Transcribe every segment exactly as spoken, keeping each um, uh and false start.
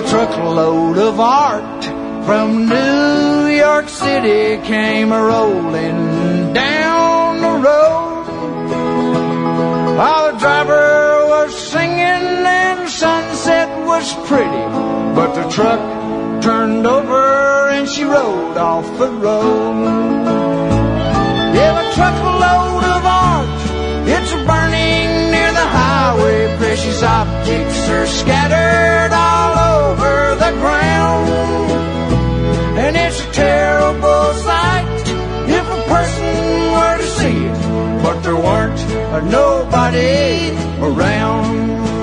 truckload of art from New York City came a-rolling down the road. While the driver was singing and the sunset was pretty, but the truck turned over and she rode off the road. Yeah, a truckload of art, it's burning near the highway. Precious objects are scattered all over the ground, and it's a terrible sight if a person were to see it, but there weren't a nobody around.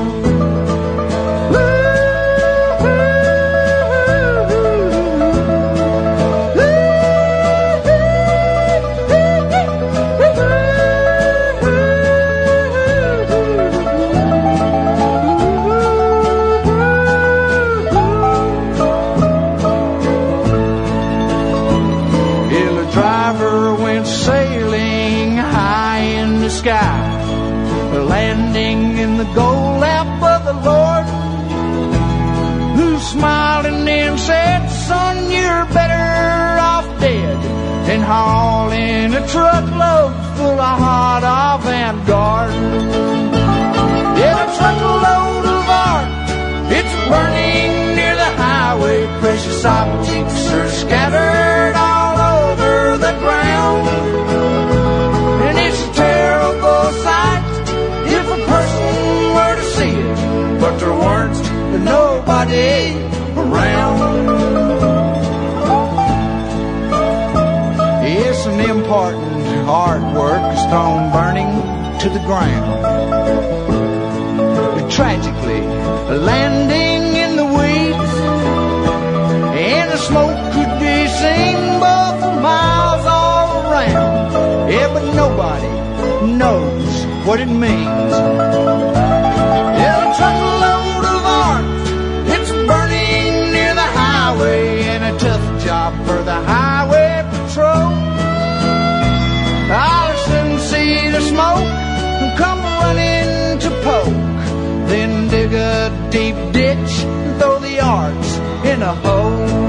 Landing in the gold lap of the Lord, who smiled and then said, son, you're better off dead than hauling a truckload full of hot avant-garde. Yeah, a truckload of art, it's burning near the highway. Precious objects are scattered all over the ground, and it's a terrible sight if a person were to see it, but there weren't nobody around. Yes, an important artwork is thrown burning to the ground, tragically landing in the weeds, and the smoke could be seen both for miles all around. Yeah, but nobody knows what it means. Yeah, a truckload of art, it's burning near the highway, and a tough job for the highway patrol. I'll soon see the smoke and come running to poke, then dig a deep ditch and throw the arts in a hole.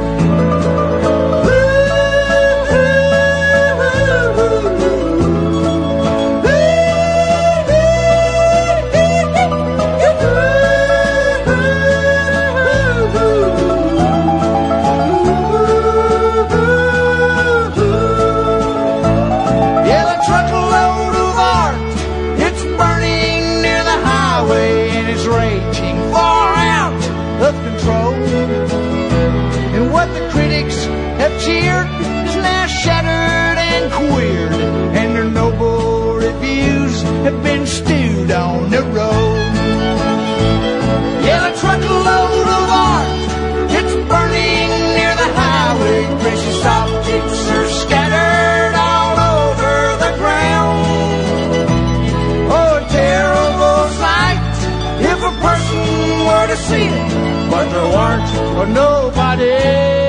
Cheered is now shattered and queered, and their noble reviews have been stewed on the road. Yeah, a truckload of art, it's burning near the highway. Precious objects are scattered all over the ground. Oh, a terrible sight if a person were to see it, but there weren't or nobody